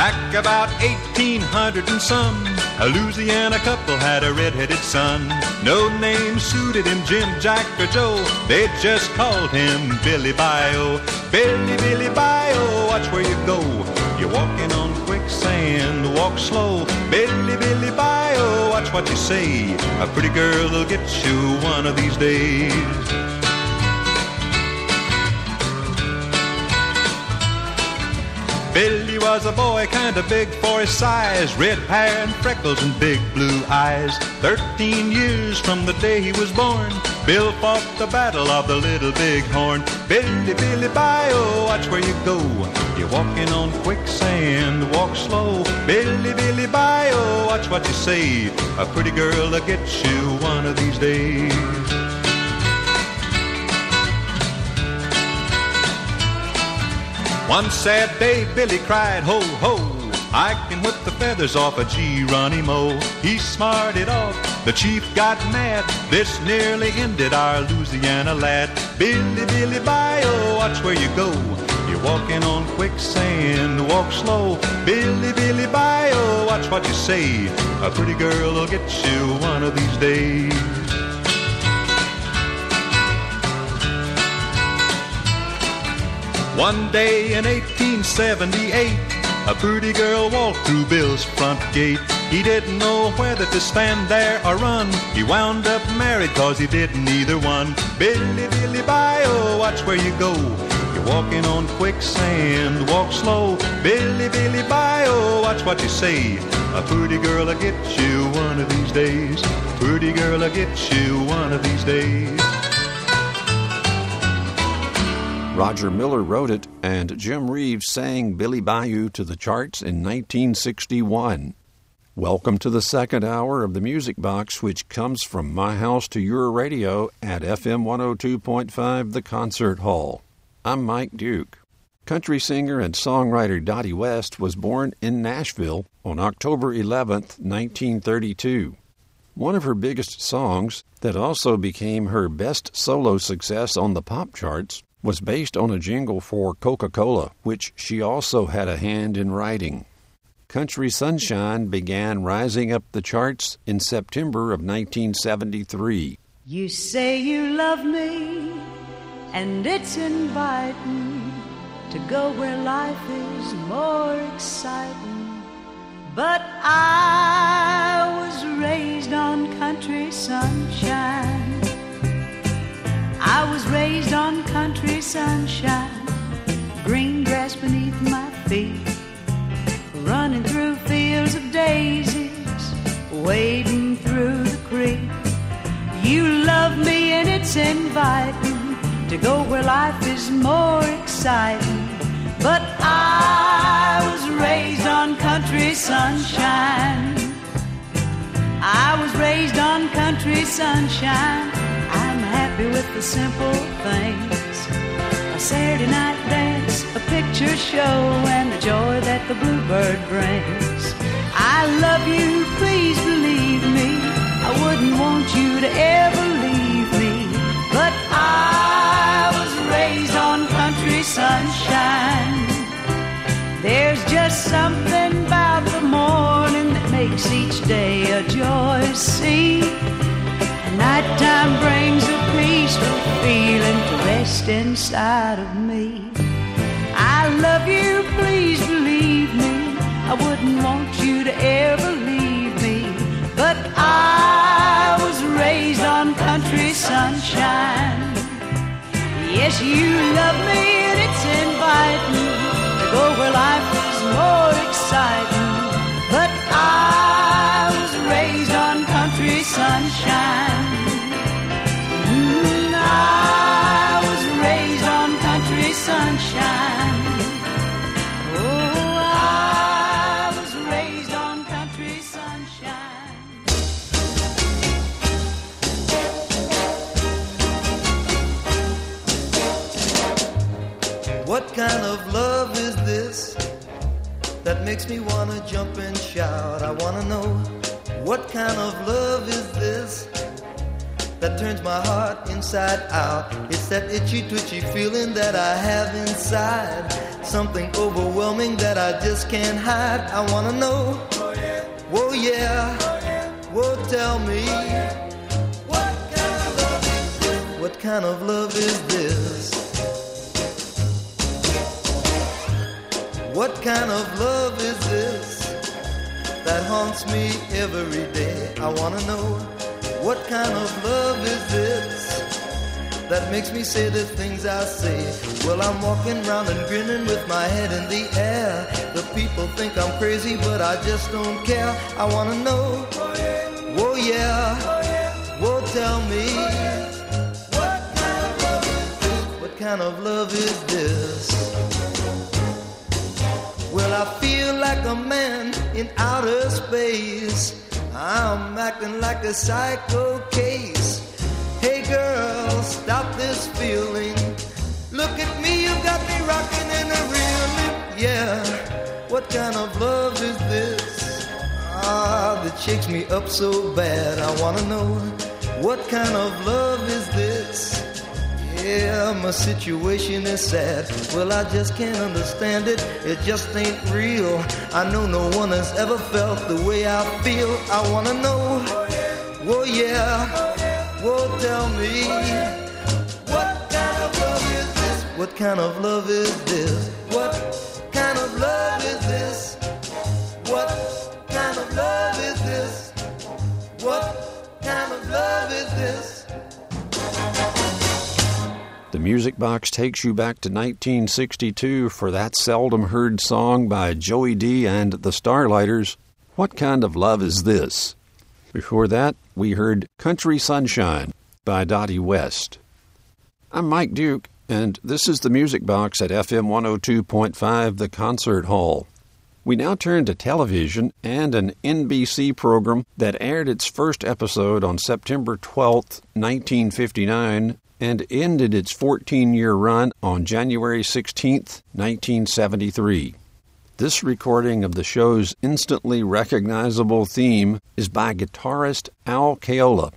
Back about 1800 and some, a Louisiana couple had a red-headed son. No name suited him, Jim, Jack, or Joe. They just called him Billy Bio. Billy, Billy Bio, watch where you go. You're walking on quicksand, walk slow. Billy, Billy Bio, watch what you say. A pretty girl will get you one of these days. Billy was a boy kinda big for his size, red hair and freckles and big blue eyes. 13 years from the day he was born, Bill fought the battle of the Little Big Horn. Billy, Billy Bio, watch where you go. You're walking on quicksand, walk slow. Billy, Billy Bio, watch what you say. A pretty girl will get you one of these days. One sad day, Billy cried, ho, ho, I can whip the feathers off a Geronimo. He smarted off, the chief got mad. This nearly ended our Louisiana lad. Billy, Billy Bio, watch where you go. You're walking on quicksand, walk slow. Billy, Billy Bio, watch what you say. A pretty girl will get you one of these days. One day in 1878, a pretty girl walked through Bill's front gate. He didn't know whether to stand there or run. He wound up married cause he didn't either one. Billy, Billy Bio, watch where you go. You're walking on quicksand, walk slow. Billy, Billy Bio, watch what you say. A pretty girl will get you one of these days. Pretty girl will get you one of these days. Roger Miller wrote it, and Jim Reeves sang Billy Bayou to the charts in 1961. Welcome to the second hour of the Music Box, which comes from my house to your radio at FM 102.5 The Concert Hall. I'm Mike Duke. Country singer and songwriter Dottie West was born in Nashville on October 11th, 1932. One of her biggest songs, that also became her best solo success on the pop charts, was based on a jingle for Coca-Cola, which she also had a hand in writing. Country Sunshine began rising up the charts in September of 1973. You say you love me, and it's inviting to go where life is more exciting. But I was raised on country sunshine. I was raised on country sunshine, green grass beneath my feet, running through fields of daisies, wading through the creek. You love me and it's inviting to go where life is more exciting. But I was raised on country sunshine. I was raised on country sunshine. I'm happy with the simple things, a Saturday night dance, a picture show, and the joy that the bluebird brings. I love you, please believe me, I wouldn't want you to ever leave me. But I was raised on country sunshine. There's just something about the morning that makes each day a joyous scene. Nighttime brings a peaceful feeling to rest inside of me. I love you, please believe me, I wouldn't want you to ever leave me. But I was raised on country sunshine. Yes, you love me and it's inviting to go where life is more exciting. But I was raised on country sunshine. I was raised on country sunshine. Oh, I was raised on country sunshine. What kind of love is this that makes me wanna jump and shout? I wanna know, what kind of love is this that turns my heart inside out. It's that itchy, twitchy feeling that I have inside. Something overwhelming that I just can't hide. I wanna know, whoa yeah, whoa tell me, what kind of love is this? What kind of love is this? What kind of love is this that haunts me every day? I wanna know, what kind of love is this that makes me say the things I say? Well, I'm walking around and grinning with my head in the air. The people think I'm crazy, but I just don't care. I wanna know, whoa yeah, whoa tell me, what kind of love is this? What kind of love is this? Well, I feel like a man in outer space. I'm acting like a psycho case. Hey girl, stop this feeling. Look at me, you got me rocking in a reeling. Yeah, what kind of love is this? That shakes me up so bad. I wanna know, what kind of love is this? Yeah, my situation is sad. Well, I just can't understand it. It just ain't real. I know no one has ever felt the way I feel. I wanna know, whoa yeah, whoa tell me, what kind of love is this? What kind of love is this? What kind of love is this? What kind of love is this? What kind of love is this? The Music Box takes you back to 1962 for that seldom heard song by Joey D. and the Starlighters, What Kind of Love Is This? Before that, we heard Country Sunshine by Dottie West. I'm Mike Duke, and this is the Music Box at FM 102.5, The Concert Hall. We now turn to television and an NBC program that aired its first episode on September 12, 1959, and ended its 14-year run on January 16, 1973. This recording of the show's instantly recognizable theme is by guitarist Al Caiola.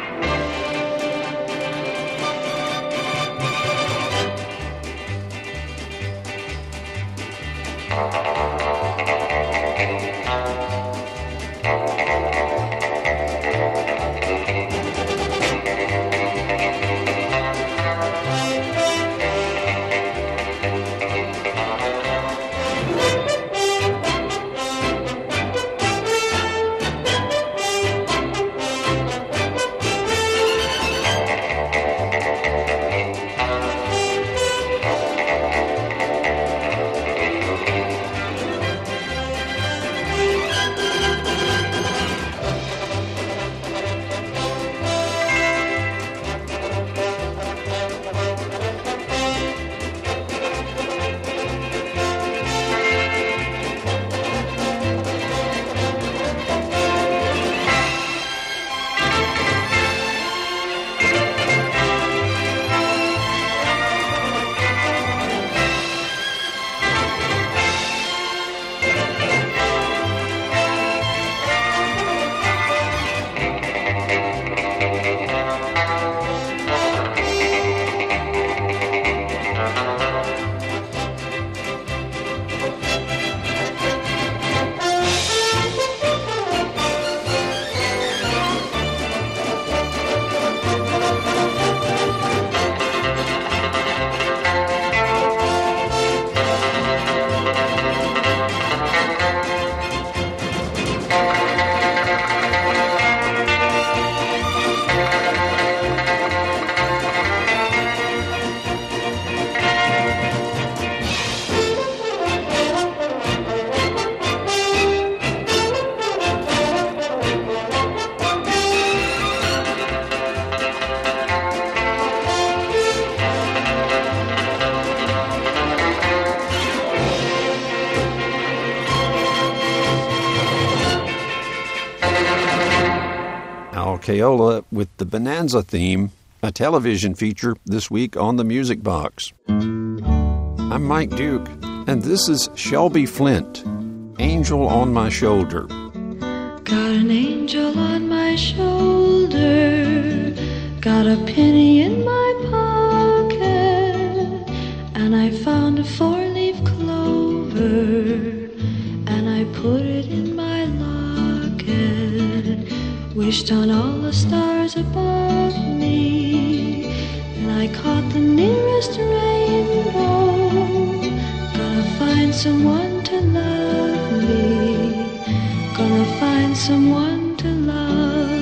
Caiola with the Bonanza theme, a television feature this week on the Music Box. I'm Mike Duke, and this is Shelby Flint, Angel on My Shoulder. Got an angel on my shoulder, got a penny in my pocket, and I found a 4-leaf clover, and I put it in my locket, wished on all the stars above me, and I caught the nearest rainbow. Gonna find someone to love me, gonna find someone to love.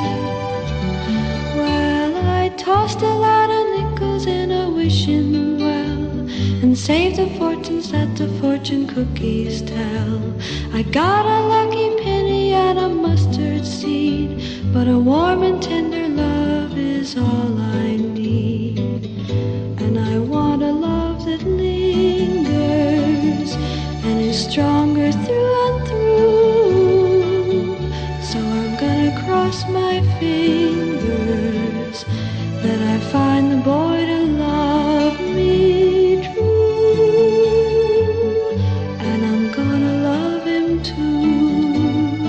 Well, I tossed a lot of nickels in a wishing well, and saved the fortunes that the fortune cookies tell. I got a lucky penny and a mustard seed, but a warm and tender love is all I need. And I want a love that lingers and is stronger through and through. So I'm gonna cross my fingers that I find the boy to love me true, and I'm gonna love him too.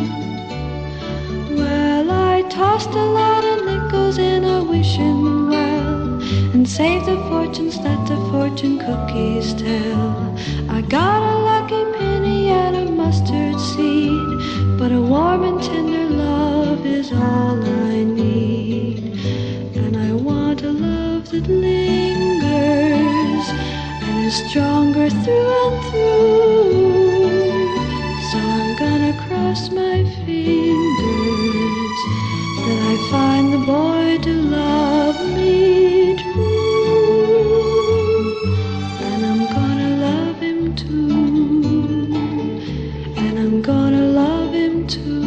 Well, I tossed a lot of nickels in a wishing well, and saved the fortunes that the fortune cookies tell. I got a lucky penny and a mustard seed, but a warm and tender love is all I need. And I want a love that lingers and is stronger through and through. So I'm gonna cross my fingers that I find the boy to love me true, and I'm gonna love him too, and I'm gonna love him too,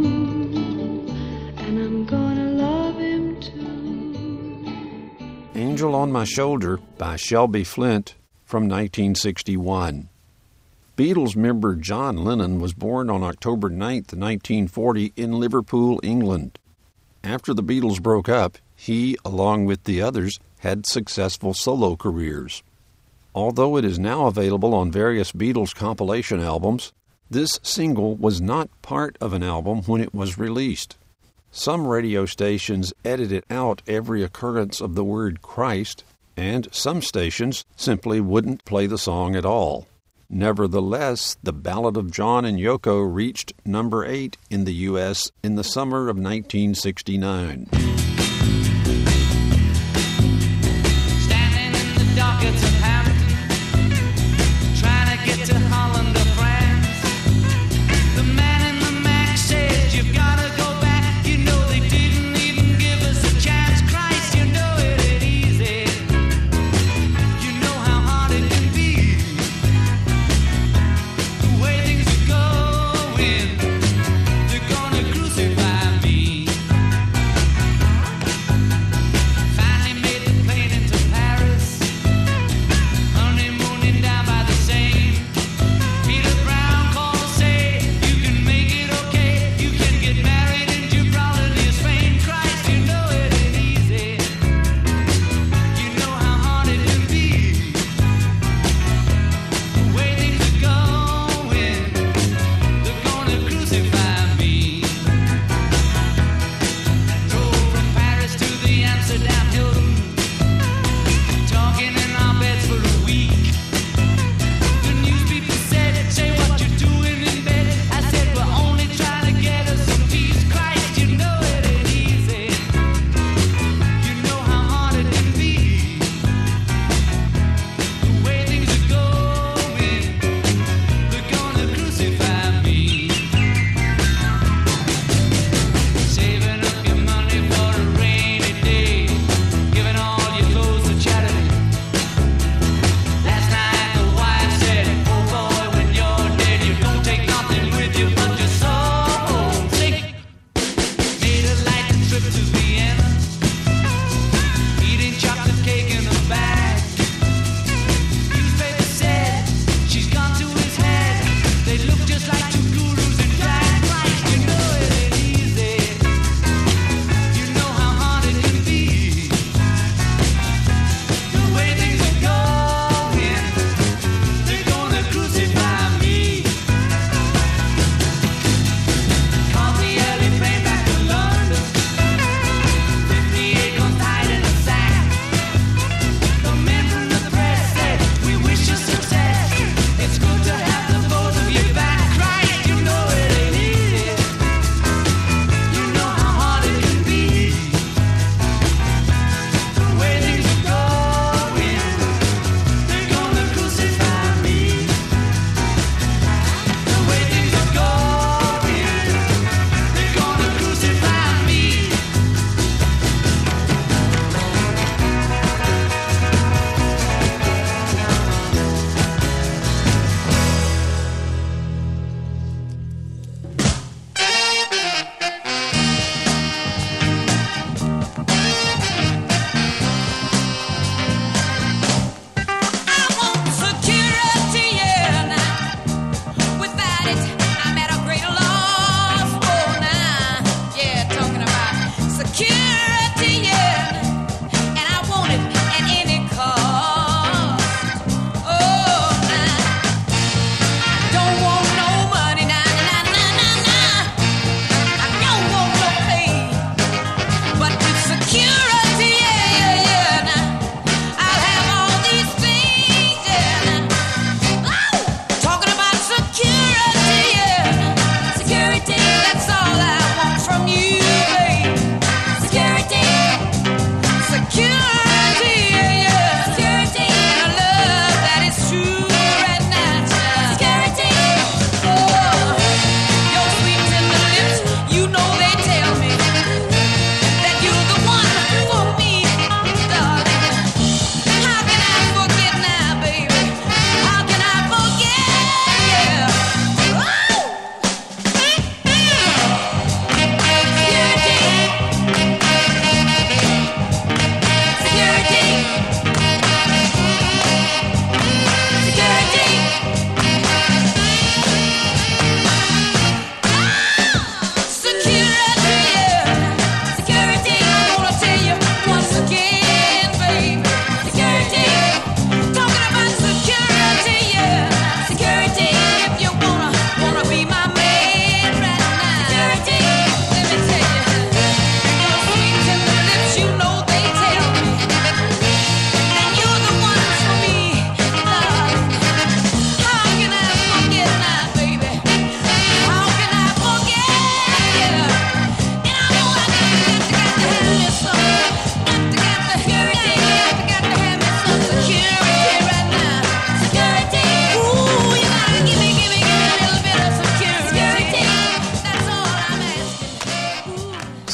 and I'm gonna love him too. Angel on My Shoulder by Shelby Flint from 1961. Beatles member John Lennon was born on October 9, 1940 in Liverpool, England. After the Beatles broke up, he, along with the others, had successful solo careers. Although it is now available on various Beatles compilation albums, this single was not part of an album when it was released. Some radio stations edited out every occurrence of the word Christ, and some stations simply wouldn't play the song at all. Nevertheless, the Ballad of John and Yoko reached number 8 in the U.S. in the summer of 1969. Standing in the dockets of Hampton, trying to get to Holland or France. The man in the Mac said, you've got to go back. You know they didn't even give us a chance. Christ, you know it ain't easy. You know how hard it can be. The way things are going, they're gonna crucify me.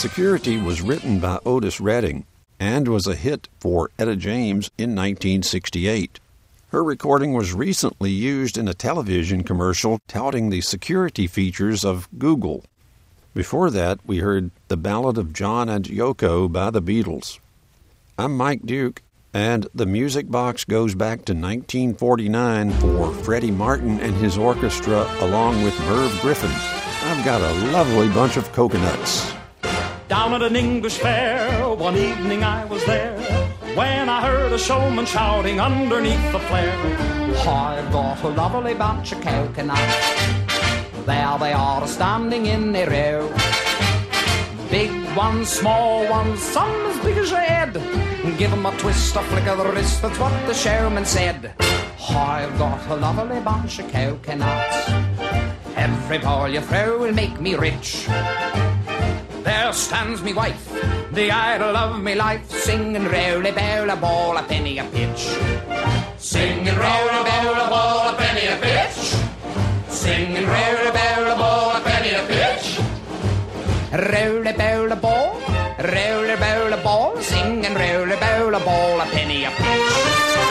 Security was written by Otis Redding and was a hit for Etta James in 1968. Her recording was recently used in a television commercial touting the security features of Google. Before that, we heard The Ballad of John and Yoko by the Beatles. I'm Mike Duke, and the Music Box goes back to 1949 for Freddie Martin and his orchestra along with Merv Griffin. I've got a lovely bunch of coconuts. Down at an English fair, one evening I was there, when I heard a showman shouting underneath the flare, I've got a lovely bunch of coconuts. There they are standing in a row. Big ones, small ones, some as big as your head. Give 'em a twist, a flick of the wrist, that's what the showman said. I've got a lovely bunch of coconuts. Every ball you throw will make me rich. There stands me wife, the idol of me life, singing roly bowl a ball a penny a pitch. Singing roly bowl a ball a penny a pitch. Singing roly bowl a ball a penny a pitch. Roly bowl a ball, singing roly bowl a ball a penny a pitch.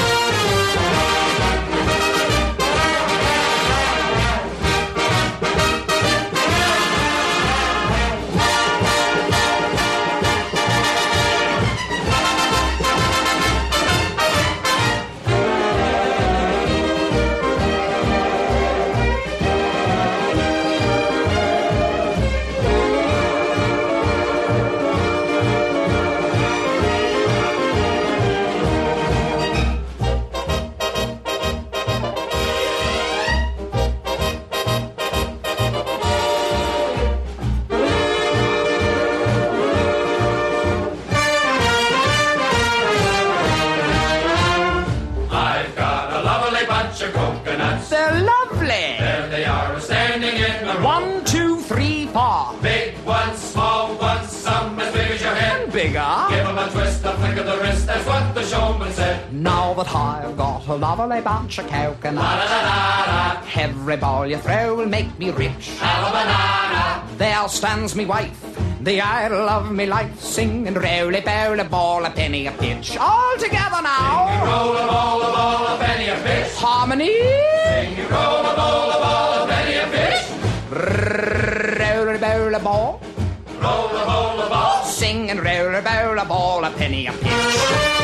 They're lovely. There they are, standing in a row. 1, 2, 3, 4. Big ones, small ones, some as big as your head. And bigger. Give 'em a twist, a flick of the wrist, that's what the showman said. Now that I've got a lovely bunch of coconuts, La-da-da-da-da, every ball you throw will make me rich. a-la-banana. There stands me wife, the idol of me life, singing roly bowl a ball a penny a pitch. All together now. Roll a ball, a penny a pitch. Harmony. Sing you roll a ball, a penny a pitch. Roly bowl a ball. Roll a ball. Singing roly bowl a ball a penny a pitch.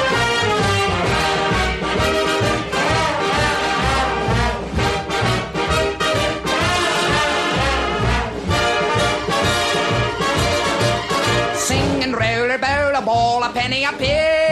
Singing roller bowl a ball a penny a pitch.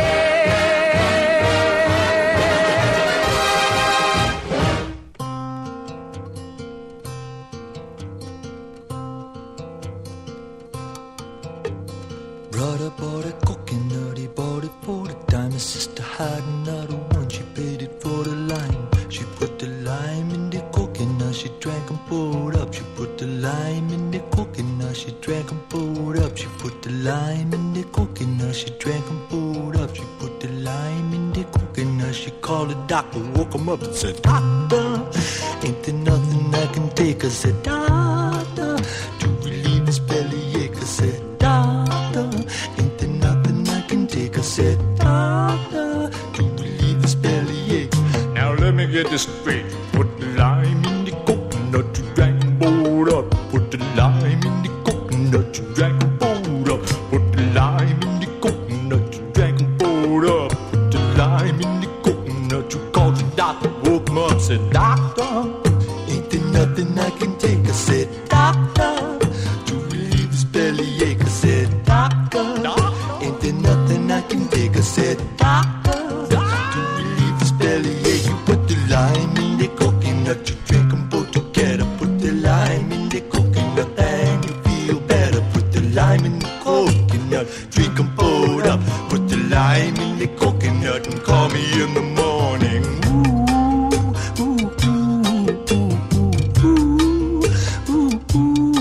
Brother bought a coconut, he bought it for the dime. His sister had another one, she paid it for the lime. She put the lime in the coconut, she drank and poured up. She put the lime in the coconut, she drank and poured up. She put the lime in the coconut, she drank and poured up. She put the lime in the coconut, she called the doctor, woke him up and said, Doctor, ain't there nothing I can take? I said, Doctor, to relieve his bellyache. I said, Doctor, ain't there nothing I can take? I said, Doctor, to relieve his bellyache. Now let me get this straight. Put the lime in the coconut, you drank and poured up. Put the lime in the coconut, you drank and poured up. Put the lime in the coconut, you drank and poured up. Put the lime in the coconut, you called the doctor, woke him up, said, Doctor, ain't there nothing I can take? I said, Doctor, to relieve his bellyache. I said, Doctor, ain't there nothing I can take? I said, Doctor, to relieve his bellyache. You put the lime in the coconut, you drink them both together. Put the lime in the coconut and you feel better. Put the lime in the coconut, drink them both up. Put the lime in the coconut and call me in the morning. Ooh, ooh, ooh, ooh, ooh, ooh,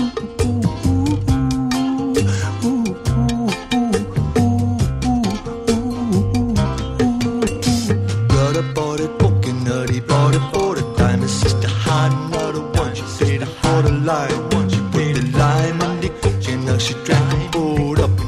Brother bought a coconut, he bought it for the dime. His sister had another one, she paid it for the lime. She put the lime in the coconut, she drank and poured up.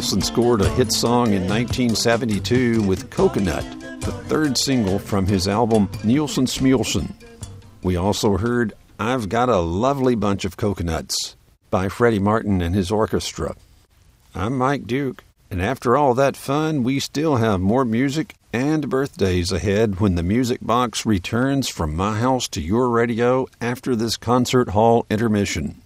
Nielsen scored a hit song in 1972 with Coconut, the third single from his album Nielsen Smulsen. We also heard I've Got a Lovely Bunch of Coconuts by Freddie Martin and his orchestra. I'm Mike Duke, and after all that fun, we still have more music and birthdays ahead when the Music Box returns from my house to your radio after this concert hall intermission.